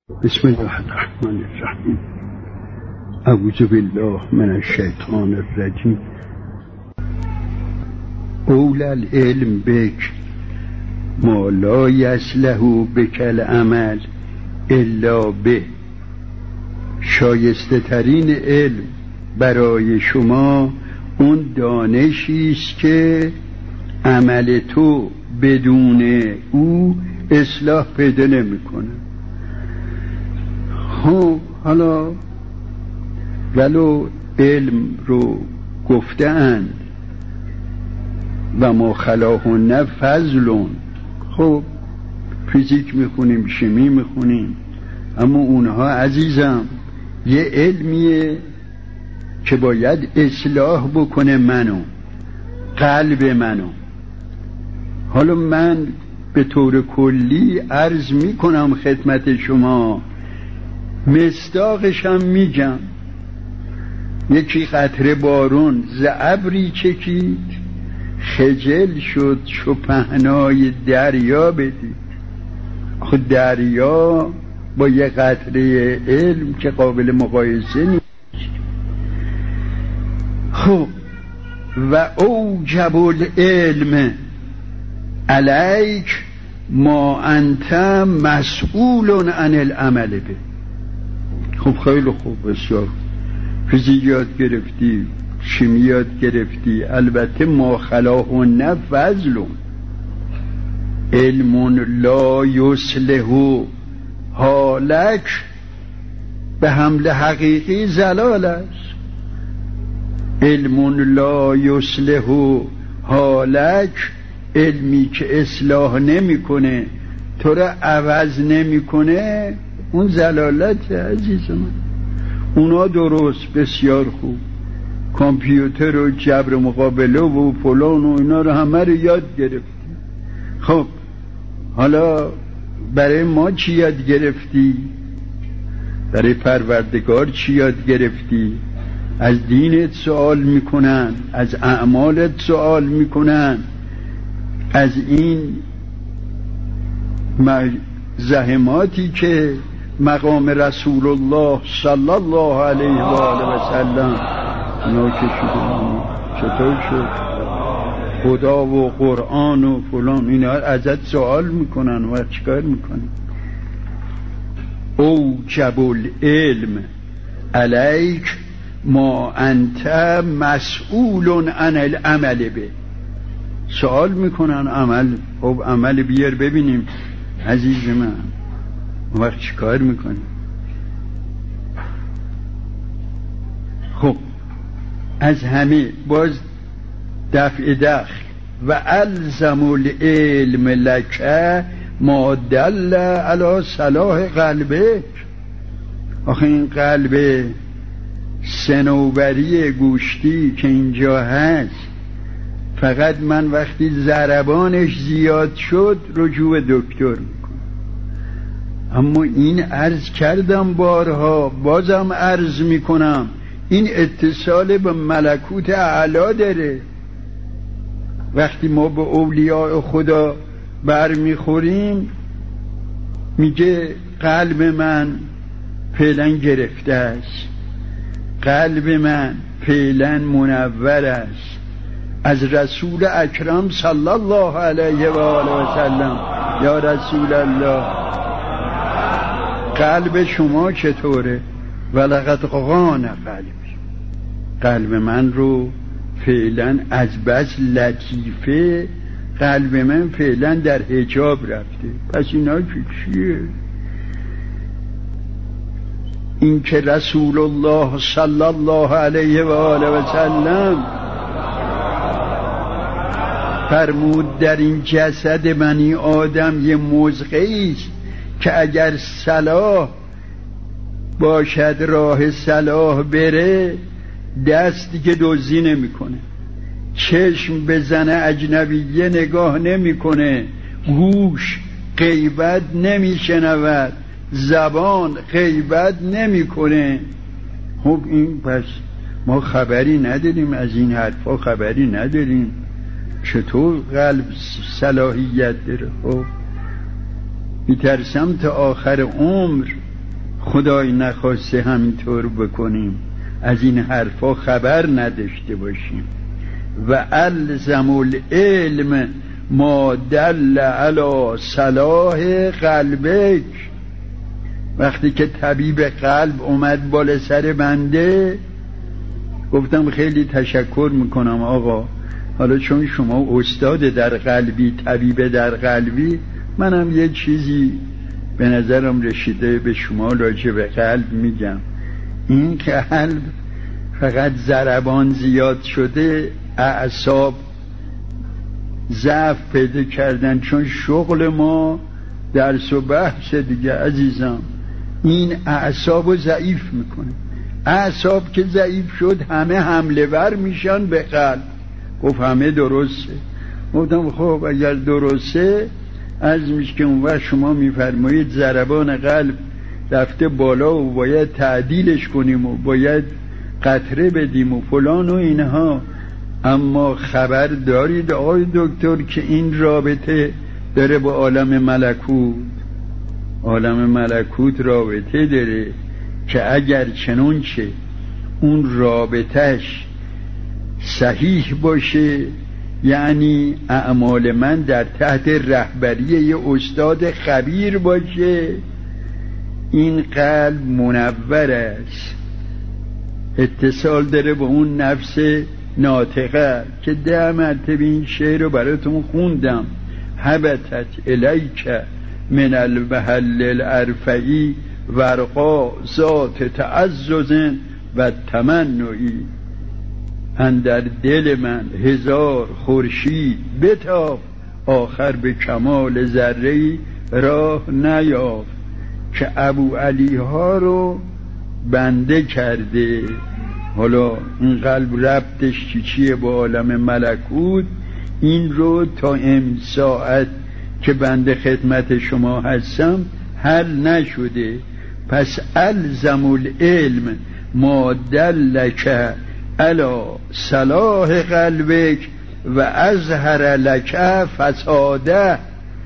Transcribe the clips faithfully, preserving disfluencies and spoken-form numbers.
بسم الله الرحمن الرحیم. اعوذ بالله من الشیطان الرجیم. اول العلم بک ما لا یصلح بک العمل الا به. شایسته ترین علم برای شما اون دانشی است که عمل تو بدون او اصلاح پیدا نمیکنه. خب حالا ولو علم رو گفتن و ما خلاهن فضلون، خب فیزیک میخونیم، شیمی میخونیم، اما اونها عزیزم یه علمیه که باید اصلاح بکنه منو، قلب منو. حالا من به طور کلی عرض میکنم خدمت شما، مصداقشم میگم. یکی قطره بارون ز ابری چکید، خجل شد چو پهنای دریا بدید. خود دریا با یه قطره علم که قابل مقایسه نیست. خب و اوجب العلم علیک ما انت مسئول عن العمل به. خب خیلی خوب، بسیار. فیزیک یاد گرفتی، شیمی یاد گرفتی، البته ما خلاهن فضلون. علم لا یصلح حالک به حمل حقیقی زلال است. علم لا یصلح حالک، علمی که اصلاح نمیکنه، تو را عوض نمیکنه، اون زلالت عزیز من. اونا درست، بسیار خوب، کامپیوتر و جبر مقابله و فلان و اینا رو همه رو یاد گرفتی. خب حالا برای ما چی یاد گرفتی؟ برای پروردگار چی یاد گرفتی؟ از دینت سوال میکنن، از اعمالت سوال میکنن، از این زحماتی که مقام رسول الله صلی الله علیه و آله و سلم ناکشیده. چطور شد؟ خدا و قرآن و فلان اینا ازت سوال میکنن و چیکار میکنن؟ اوجب العلم علیک ما انت مسئول عن العمل به. سوال میکنن عمل. خب عمل بیار ببینیم عزیز من، وقت چی کار میکنی؟ خب از همه باز دفع دخل و الزم العلم لک ما دل علی صلاح قلبک. آخه این قلب صنوبری گوشتی که اینجا هست، فقط من وقتی ضربانش زیاد شد رجوع دکتر میکنم. اما این عرض کردم بارها، بازم عرض میکنم، این اتصال به ملکوت اعلی داره. وقتی ما به اولیاء خدا برمیخوریم میگه قلب من فعلا گرفته است، قلب من فعلا منور است. از رسول اکرم صلی الله علیه و آله و سلم، یا رسول الله قلب شما چطوره؟ ولقد قان قلبی. قلب من رو فعلا از بس لطیفه، قلب من فعلا در حجاب رفته. پس اینا چیه؟ این که رسول الله صلی الله علیه و آله و سلم فرمود در این جسد بنی آدم یه مزغه‌ای است که اگر صلاح باشد راه صلاح بره، دست دیگه دزدی نمیکنه، چشم به زن اجنبیه نگاه نمیکنه، گوش غیبت نمیشنود، زبان غیبت نمیکنه. خب این پس ما خبری نداریم از این حرفا، خبری نداریم. چطور قلب صلاحیت داره؟ خب میترسم تا آخر عمر خدای نخواسته همینطور بکنیم، از این حرفا خبر نداشته باشیم. و الزم العلم ما دل علی صلاح قلبک. وقتی که طبیب قلب اومد بالا سر بنده، گفتم خیلی تشکر میکنم آقا، حالا چون شما استاد در قلبی، طبیب در قلبی، منم یه چیزی به نظرم رسیده به شما راجع به قلب میگم. این قلب فقط ضربان زیاد شده، اعصاب ضعف پیدا کردن، چون شغل ما درس و بحث دیگه عزیزم. این اعصاب رو ضعیف میکنه. اعصاب که ضعیف شد همه حمله ور میشن به قلب. گفت همه درسته. گفتم خب اگر درسته عرض میشه که اون وقت شما میفرمایید ضربان قلب رفته بالا و باید تعدیلش کنیم و باید قطره بدیم و فلان و اینها. اما خبر دارید آقای دکتر که این رابطه داره با عالم ملکوت. عالم ملکوت رابطه داره که اگر چنانچه اون رابطهش صحیح باشه، یعنی اعمال من در تحت رهبری یه استاد خبیر باشه، این قلب منور است، اتصال داره با اون نفس ناطقه که ده مرتبه این شعر رو براتون خوندم. حبتت الیک من المحل الارفعی ورقا ذات تعزز و تمنعی. اندر دل من هزار خورشید بتاب، آخر به کمال ذره‌ای راه نیافت. که ابو علی ها رو بنده کرده. حالا این قلب ربطش چی چیه با عالم ملکوت؟ این رو تا این ساعت که بنده خدمت شما هستم حل نشده. پس الزم العلم ما دلک علی صلاح قلبک و اظهر لک فساده.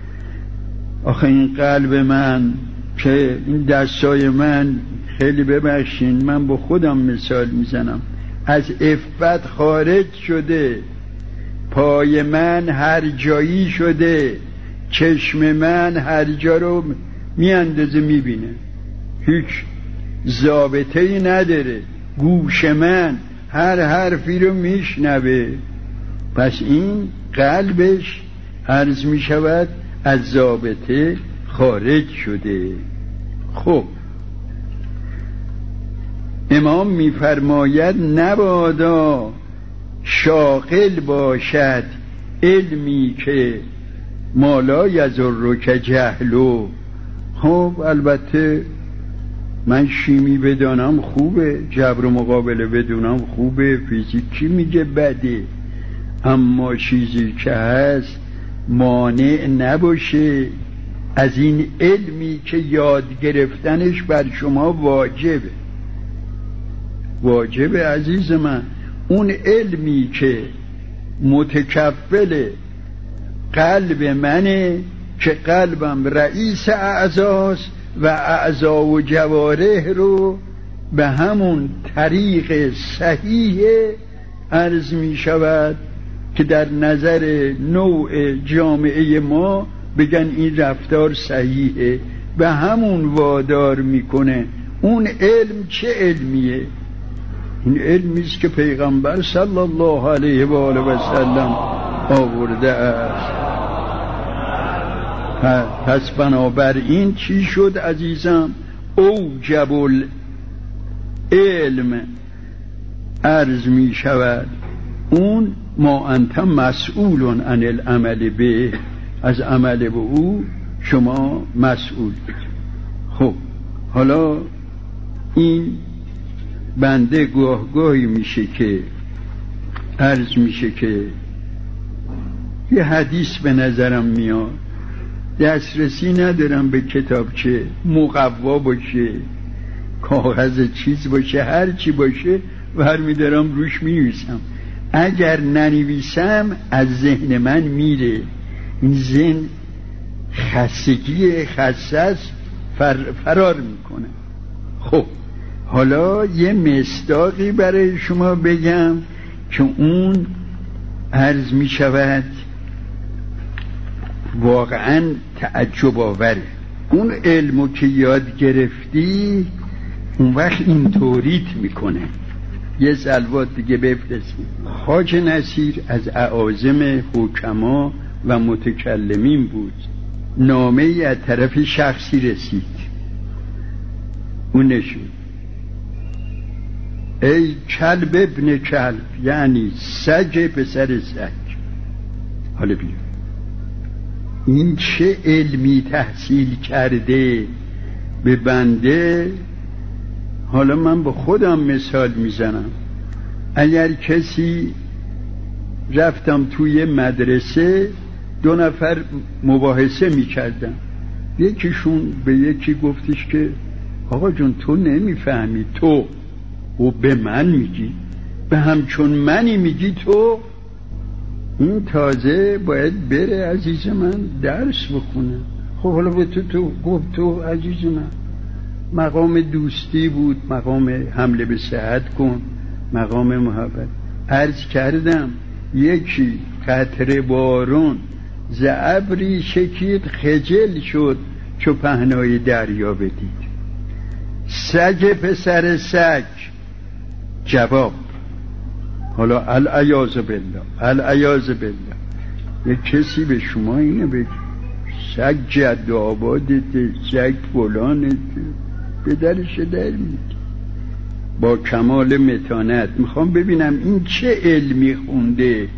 آخه این قلب من که این دستای من، خیلی ببخشین من با خودم مثال میزنم، از عفت خارج شده، پای من هر جایی شده، چشم من هر جا رو میاندازه میبینه، هیچ ضابطه‌ای نداره، گوش من هر حرفی رو میشنوه. پس این قلبش عرض میشود از ضابطه خارج شده. خب امام میفرماید نبادا شاغل باشد علمی که مالا یضرک جهلو. خب البته من شیمی بدانم خوبه، جبر و مقابله بدونم خوبه، فیزیکی میگه بده، اما چیزی که هست مانع نباشه از این علمی که یاد گرفتنش بر شما واجبه. واجبه عزیز من. اون علمی که متکفل قلب منه، که قلبم رئیس اعضاست و اعضا و جوارح رو به همون طریق صحیح عرض می شود که در نظر نوع جامعه ما بگن این رفتار صحیحه، به همون وادار میکنه. اون علم چه علمیه؟ این علمیست که پیغمبر صلی الله علیه و آله و سلم آورده است. پس بنابراین چی شد عزیزم؟ اوجب العلم عرض می شود اون ما انت مسئول عن العمل به، از عمل به او شما مسئول. خب حالا این بنده گاه گاهی میشه که عرض میشه که یه حدیث به نظرم میاد، دسترسی ندارم به کتابچه مقوا باشه، کاغذ چیز باشه، هر چی باشه برمیدارم روش می‌نویسم. اگر ننویسم از ذهن من میره. این ذهن خستگی خسته فر فرار میکنه. خب حالا یه مصداقی برای شما بگم که اون عرض می شود واقعا تعجب آوره. اون علمو که یاد گرفتی اون وقت این طوریت میکنه. یه سلوات دیگه بفرستیم. خواجه نصیر از اعاظم حکما و متکلمین بود. نامه ای از طرف شخصی رسید. اون نشون ای کلب ابن کلب، یعنی سگ پسر سگ. حالا بیا این چه علمی تحصیل کرده به بنده. حالا من با خودم مثال میزنم. اگر کسی رفتم توی مدرسه دو نفر مباحثه میکردن، یکیشون به یکی گفتش که آقا جون تو نمیفهمی، تو و به من میگی، به همچون منی میگی تو. این تازه باید بره عزیز من درس بخونه. خب حالا به تو تو گفت تو عزیز من، مقام دوستی بود، مقام حمله به صحت کن، مقام محبت. عرض کردم یکی قطره بارون ز ابری شکید، خجل شد چو پهنای دریا بدید. سگ پسر سگ جواب. حالا العیاذ بالله، العیاذ بالله. یک کسی به شما اینه بگه سگ جد آبادته، سگ فلانته، به درش در میگه. با کمال متانت میخوام ببینم این چه علمی خونده.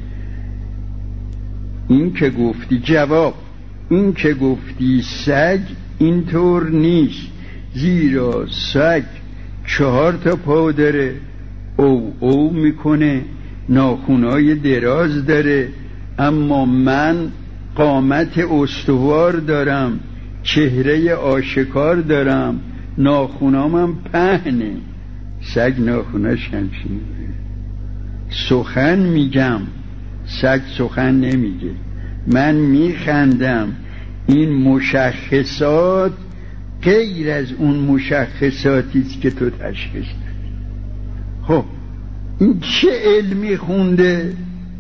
این که گفتی جواب، این که گفتی سگ اینطور نیست، زیرا سگ چهار تا پا داره، او او میکنه، ناخونای دراز داره، اما من قامت استوار دارم، چهره آشکار دارم، ناخونامم پهنه. سگ ناخوناش همچینه. سخن میگم، سگ سخن نمیگه. من میخندم. این مشخصات غیر از اون مشخصاتیست که تو تشخیص دادی. خب این چه علمی خونده؟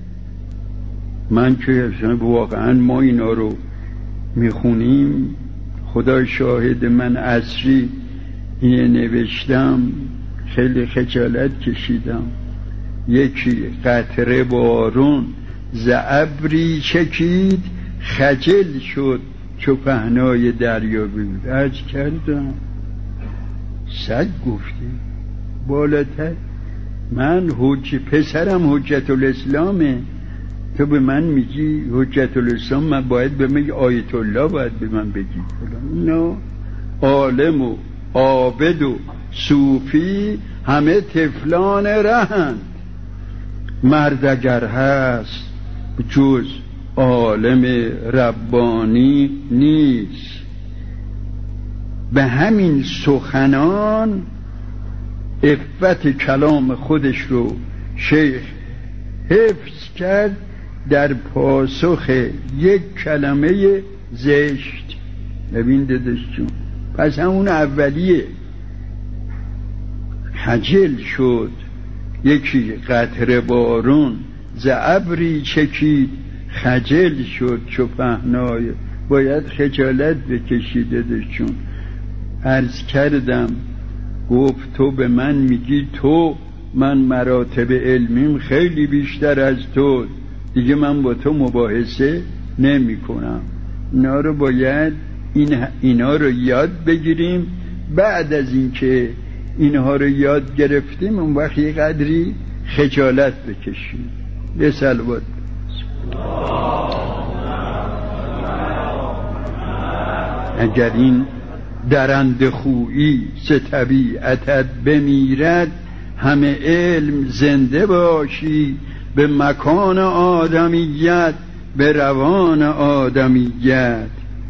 من که واقعا ما اینا رو میخونیم، خدا شاهد من عصری اینه نوشتم، خیلی خجالت کشیدم. یکی قطره بارون ز ابری چکید، خجل شد چو پهنای دریا بود. عرض کردم سگ گفتی بالاتر. من حج پسرم حجت الاسلامه، تو به من میگی حجت الاسلام، من باید به من آیت الله باید به من بگی فلان. نه، عالم و عابد و صوفی همه طفلان رهند. مرد اگر هست جز عالم ربانی نیست. به همین سخنان عفت کلام خودش رو شیخ حفظ کرد در پاسخ یک کلمه زشت. ببین داداش جون، پس همون اولیه خجل شد. یکی قطره بارون ز ابری چکید، خجل شد چو پهنای. باید خجالت بکشید داداش جون. عرض کردم گفت تو به من میگی تو، من مراتب علمیم خیلی بیشتر از تو، دیگه من با تو مباحثه نمی کنم. اینا رو باید این اینا رو یاد بگیریم. بعد از این که اینها رو یاد گرفتیم اون وقت یه قدری خجالت بکشیم. به صلوات. اگر این درنده خویی ز طبیعتت بمیرد، همه علم زنده باشی به مکان آدمیت، به روان آدمیت.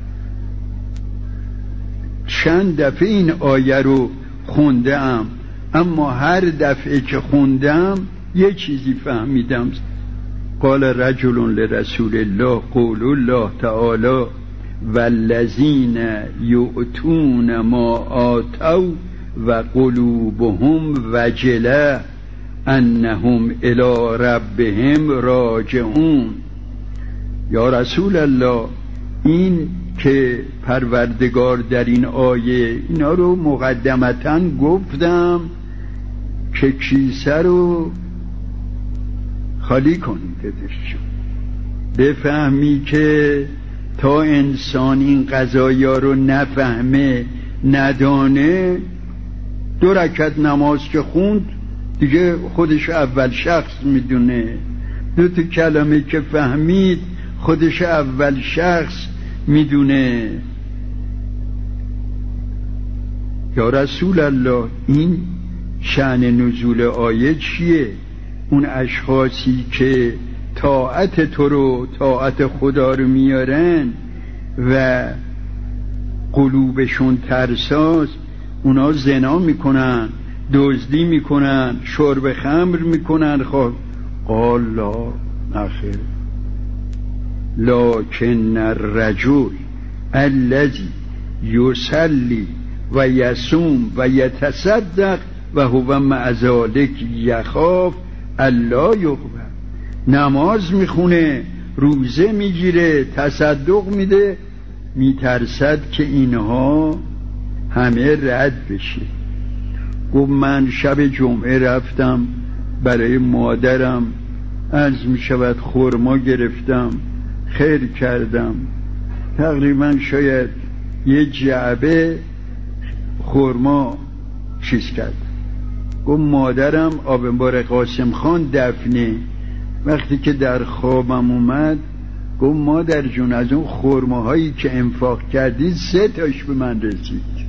چند دفعه این آیه رو خوندم، اما هر دفعه که خوندم یه چیزی فهمیدم. قال رجل لرسول الله قول الله تعالی والذین یؤتون ما آتوا و قلوبهم وجله انهم الی ربهم راجعون. یا رسول الله، این که پروردگار در این آیه اینا رو مقدمتاً گفتم که کیسه رو خالی کنید ازش، بفهمی که تا انسان این قضایا رو نفهمه ندانه، دو رکعت نماز که خوند دیگه خودش اول شخص میدونه، دو تا کلمه که فهمید خودش اول شخص میدونه. یا رسول الله، این شأن نزول آیه چیه؟ اون اشخاصی که طاعت تو رو، طاعت خدا رو میارن و قلوبشون ترساست، اونا زنا میکنن، دزدی میکنن، شرب خمر میکنن. خب قال لا نخیر، لکن الرجل الذی یصلی و یصوم و یتصدق و هو مع ذلک یخاف الا یقبل. نماز میخونه، روزه میگیره، تصدق میده، میترسد که اینها همه رد بشه. گفت من شب جمعه رفتم برای مادرم، عرض میشود خرما گرفتم، خیر کردم، تقریبا شاید یه جعبه خرما چیز کرد. گفت مادرم آبنبار قاسم خان دفنه، وقتی که در خوابم اومد گفت مادر جون از اون خرماهایی که انفاق کردی سه تاش به من رسید.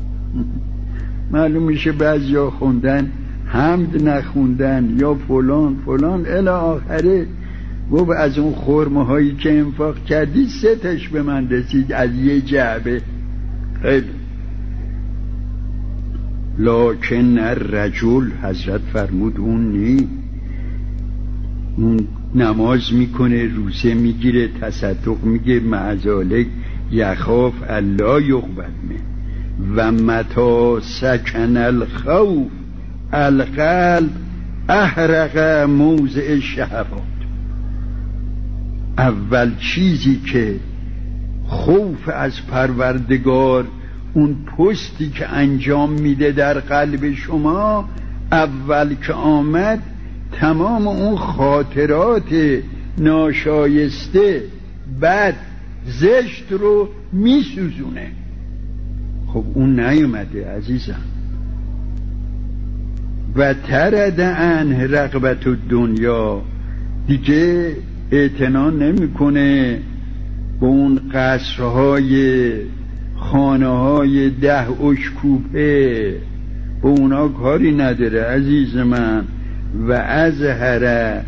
معلوم میشه بعضیا خوندن حمد نخوندن یا فلان فلان الی آخره. گفت از اون خرماهایی که انفاق کردی سه تاش به من رسید از یه جعبه. خیلی لکن الرجل، حضرت فرمود اون نی، اون نماز میکنه، روزه میگیره، تصدق میگه، مع ذلک یخاف الا یقبل منه و متی سکن الخوف القلب احرق موضع الشهوات. اول چیزی که خوف از پروردگار، اون پستی که انجام میده در قلب شما، اول که آمد تمام اون خاطرات ناشایسته بد زشت رو میسوزونه. خب اون نیومده عزیزم. و ترد عنه رغبت الدنیا، دیگه اعتنا نمیکنه به اون قصرهای خانه های ده اشکوپه، به اونا کاری نداره عزیز من. و اظهر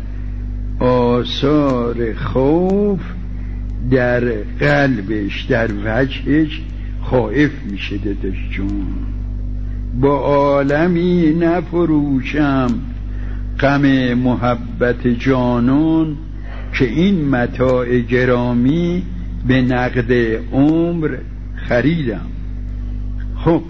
آثار خوف در قلبش، در وجهش خائف میشه. داداش جون، با عالمی نفروشم غم محبت جانون، که این متاع گرامی به نقد عمر خریدم. خب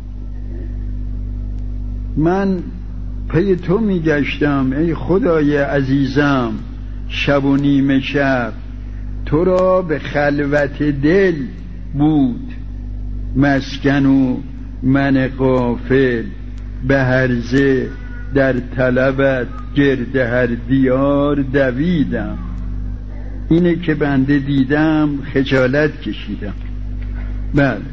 من پی تو میگشتم ای خدای عزیزم، شب و نیمه شب تو را به خلوت دل بود مسکن و من غافل، به هرزه در طلبت گرد هر دیار دویدم. اینه که بنده دیدم خجالت کشیدم. بله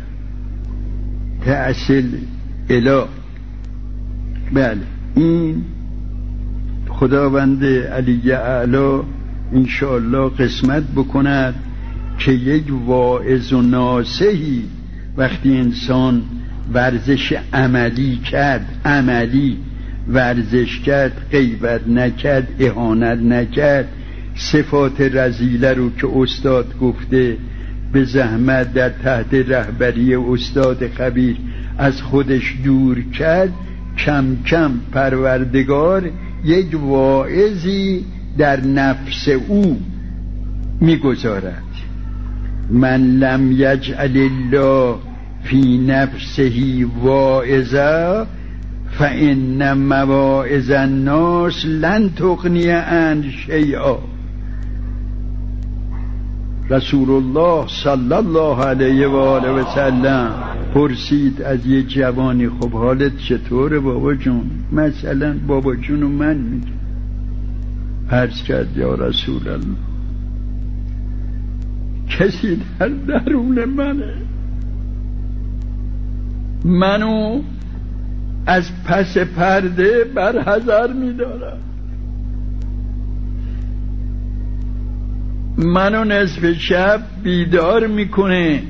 تأصیل اله. بله این خداوند علی اعلی انشاءالله قسمت بکند که یک واعظ و ناصحی وقتی انسان ورزش عملی کرد، عملی ورزش کرد، غیبت نکرد، اهانت نکرد، صفات رذیله رو که استاد گفته به زحمت در تحت رهبری استاد خبیر از خودش دور کرد، کم کم پروردگار یک واعظی در نفس او میگذارد. من لم یجعل الله فی نفسه واعظا فإن مواعظ الناس لن تغنی عنه شیئا. رسول الله صلی الله علیه و آله و سلم پرسید از یه جوانی خب حالت چطوره بابا جون؟ مثلا بابا جونو من میگم. عرض کرد یا رسول الله کسی در درون منه منو از پس پرده برحذر می‌دارم، منو نصف شب بیدار میکنه.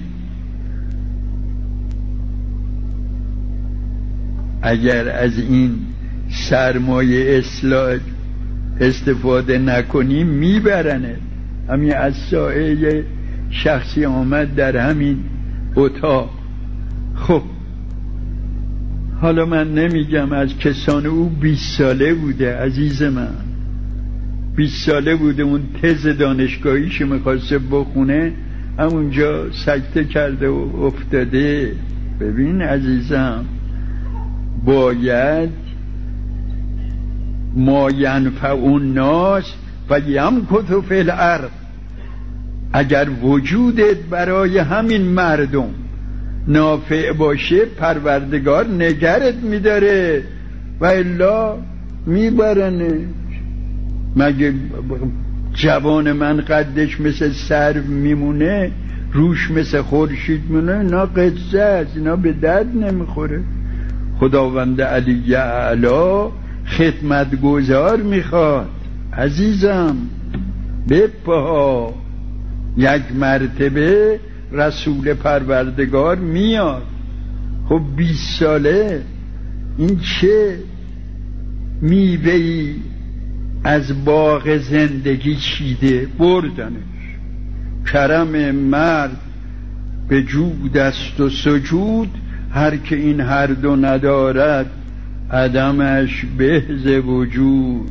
اگر از این سرمایه اصلاح استفاده نکنی میبرنه. همین از سایه شخصی آمد در همین اتاق. خب حالا من نمیگم از کسان او بیست ساله بوده عزیز من، بیست ساله بوده اون تز دانشگاهیشو میخواسته بخونه همونجا سکته کرده و افتاده. ببین عزیزم باید ما ینفع الناس و یمکث فی الارض. اگر وجودت برای همین مردم نافع باشه پروردگار نگرت میداره و الا میبرنه. مگه جوان من قدش مثل سرو میمونه روش مثل خورشید میمونه؟ اینا قصه است، اینا به درد نمیخوره. خداوند علی اعلی خدمتگزار میخواد عزیزم. بپا یک مرتبه رسول پروردگار میاد. خب بیست ساله این چه میوه‌ای از باغ زندگی چیده بردنش. کرم مرد به جود است و سجود، هر که این هر دو ندارد عدمش بهز وجود.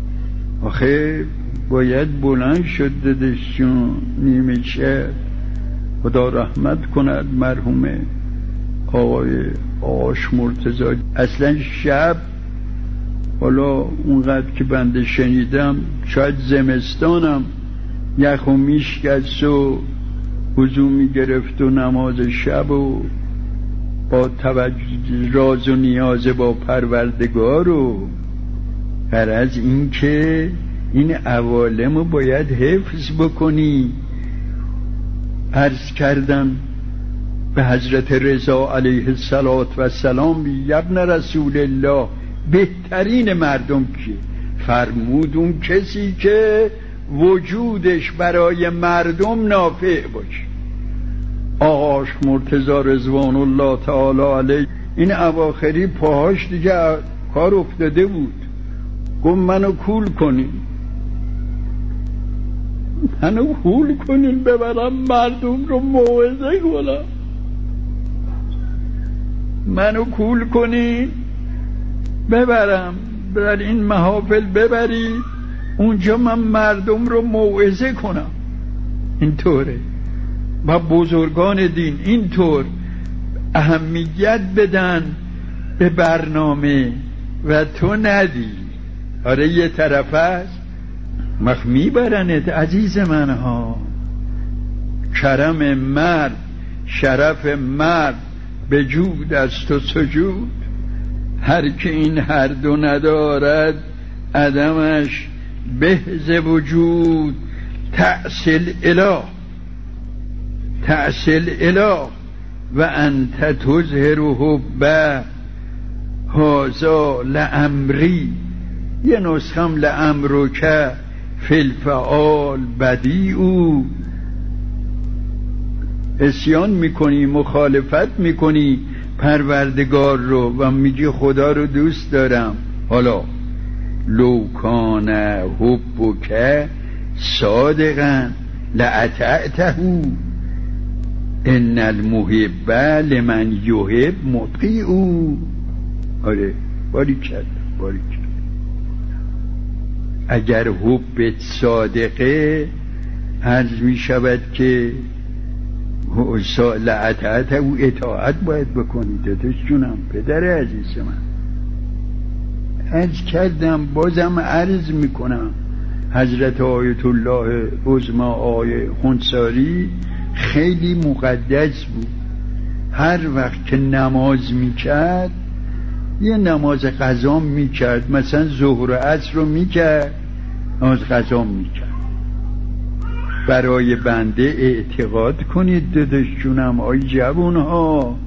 آخه باید بلند شد ددشون نیمه شب. خدا رحمت کند مرحوم آقای آش مرتضی. اصلا شب حالا اونقدر که بنده شنیدم شاید زمستانم یخ و میشکست و وضو میگرفت و نماز شب و با توجه راز و نیاز با پروردگار و غرض این که این عوالمو باید حفظ بکنی. عرض کردم به حضرت رضا علیه السلام ابن رسول الله بهترین مردم که فرمود اون کسی که وجودش برای مردم نافع باشه. آقاش مرتضی رضوان الله تعالی علیه این اواخری پاهاش دیگه کار افتاده بود. گفت منو کول کنین، منو کول کنین ببرم مردم رو موعظه کنم، منو کول کنین ببرم در این محافل ببری اونجا من مردم رو موعظه کنم. اینطوره و بزرگان دین اینطور اهمیت بدن به برنامه و تو ندی. آره یه طرف هست مخ میبرنت عزیز من ها. کرم مرد شرف مرد به جود است و سجود، هر که این هر دو ندارد عدمش بهز وجود. تأصل اله تأصل اله و انت تظهر حبه هذا لامری. یه نسخم لامرک فی الفعال بدیع. عصیان میکنی مخالفت میکنی پروردگار رو و میگی خدا رو دوست دارم. حالا لو کان حبک صادقا لأطعته ان المحب لمن یحب مطیع. آره باریکلا باریکلا. اگر حبت صادقه عرض می شود که و لعطعت او اطاعت باید بکنی. داداش جونم، پدر عزیز من، عرض کردم بازم عرض میکنم، حضرت آیت الله عظمی آیه خونساری خیلی مقدس بود. هر وقت که نماز میکرد یه نماز قضا میکرد، مثلا ظهر و عصر رو میکرد، نماز قضا میکرد. برای بنده اعتقاد کنید داداش جونم، آی جوان ها،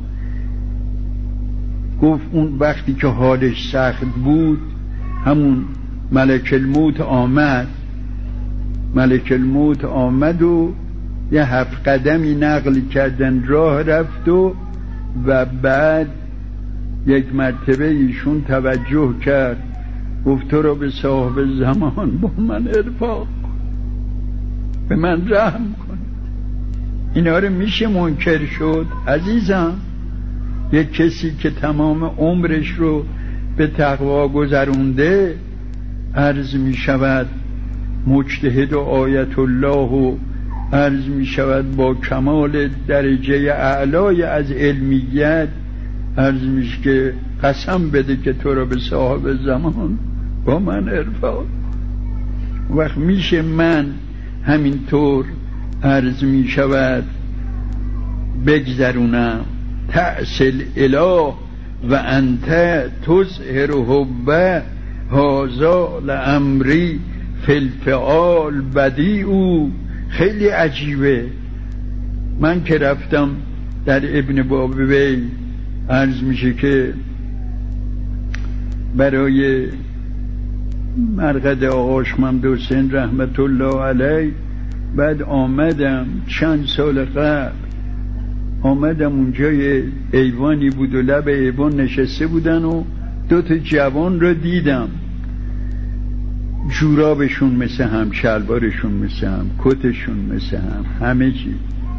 گفت اون وقتی که حالش سخت بود، همون ملک الموت آمد ملک الموت آمد و یه هفت قدمی نقل کردن، راه رفت و و بعد یک مرتبه ایشون توجه کرد، گفت تو رو به صاحب زمان با من ارفاق کن، به من رحم کن. اینا رو میشه منکر شد عزیزم؟ یک کسی که تمام عمرش رو به تقوا گذرونده، عرض می شود مجتهد و آیت الله، و عرض می شود با کمال درجه اعلای از علمیت، عرض میشه که قسم بده که تو رو به صاحب زمان با من ارفاق. وقت میشه من همینطور عرض می شود بگذرونم تأصل اله و انت تظهر حبه هذا لامری فی الفعال بدیع. خیلی عجیبه. من که رفتم در ابن بابوی، عرض میشه که برای مرقد آقاش محمد حسین رحمت الله علیه، بعد آمدم چند سال قبل، آمدم اونجا یه ایوانی بود و لب ایوان نشسته بودن و دو تا جوان رو دیدم، جورابشون مثل هم، شلوارشون مثل هم، کتشون مثل هم، همه چی.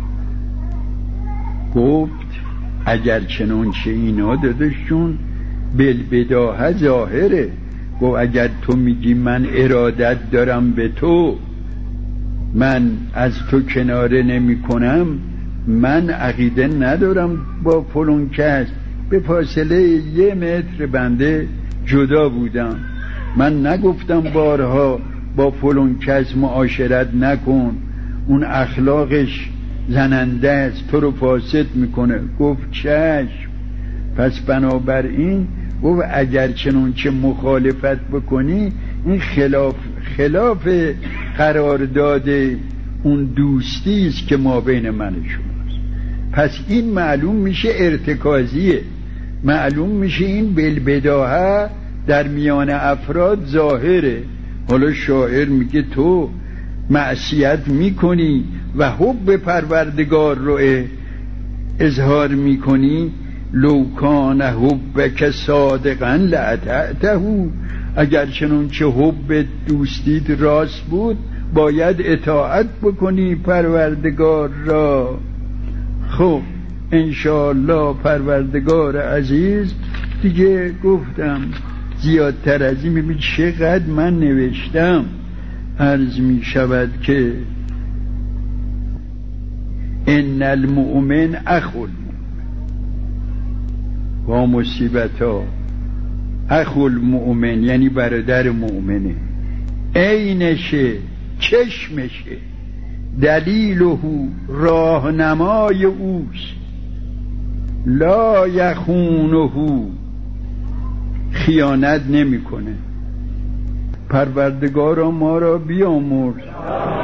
گفت اگر چنانچه اینا داداشون بالبداهه ظاهره. گفت اگر تو میگی من ارادت دارم به تو، من از تو کناره نمی کنم، من عقیده ندارم با فلان کس، به فاصله یه متر بنده جدا بودم. من نگفتم بارها با فلان کس معاشرت نکن، اون اخلاقش زننده است، تو رو فاسد میکنه. گفت چشم. پس بنابراین گفت اگر چنانچه مخالفت بکنی، این خلاف خلاف قرارداد اون دوستی است که ما بین من و شماست. پس این معلوم میشه ارتکازیه، معلوم میشه این بالبداهه در میان افراد ظاهره. حالا شاعر میگه تو معصیت میکنی و حب پروردگار رو اظهار میکنی، لو کان حبک صادقا لاطعته، اگر چنانچه حب دوستیت راست بود باید اطاعت بکنی پروردگار را. خب انشاءالله پروردگار عزیز، دیگه گفتم زیادتر از این ببین چقدر من نوشتم. عرض می شود که ان المؤمن اخو المؤمن با مصیبت ها، اخو المؤمن یعنی برادر مؤمنه، عینشه، چشمشه، دلیله، راهنمای اوست، لا یخونه، خیانت نمیکنه. پروردگارا ما را بیامرز.